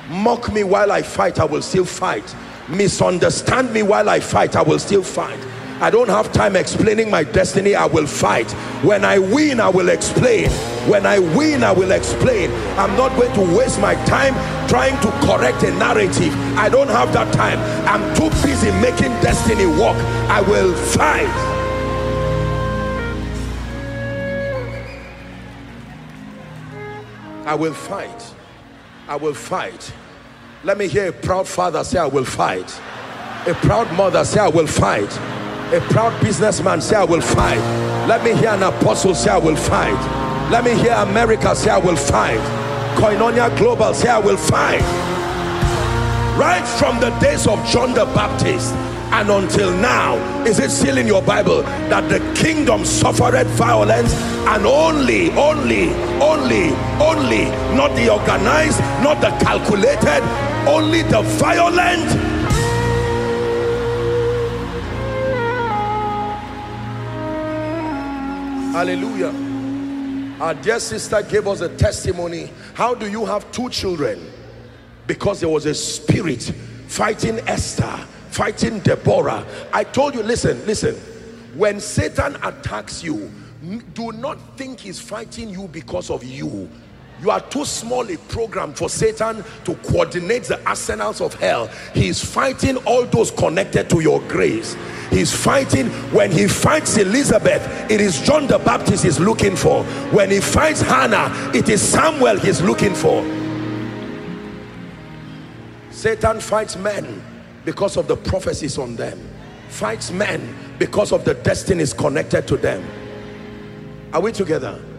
Mock me while I fight, I will still fight. Misunderstand me while I fight, I will still fight. I don't have time explaining my destiny. I will fight. When I win, I will explain. When I win, I will explain. I'm not going to waste my time trying to correct a narrative. I don't have that time. I'm too busy making destiny work. I will fight. I will fight. I will fight. Let me hear a proud father say, I will fight. A proud mother say, I will fight. A proud businessman say, I will fight. Let me hear an apostle say, I will fight. Let me hear America say, I will fight. Koinonia Global say, I will fight. Right from the days of John the Baptist and until now, is it still in your Bible that the kingdom suffered violence, and only, not the organized, not the calculated, only the violent. Hallelujah. Our dear sister gave us a testimony. How do you have 2 children? Because there was a spirit fighting Esther, fighting Deborah. I told you, listen, when Satan attacks you, do not think he's fighting you because of you. You are too small a program for Satan to coordinate the arsenals of hell. He's fighting all those connected to your grace. He's fighting. When he fights Elizabeth, it is John the Baptist he's looking for. When he fights Hannah, it is Samuel he's looking for. Satan fights men because of the prophecies on them. Fights men because of the destinies connected to them. Are we together?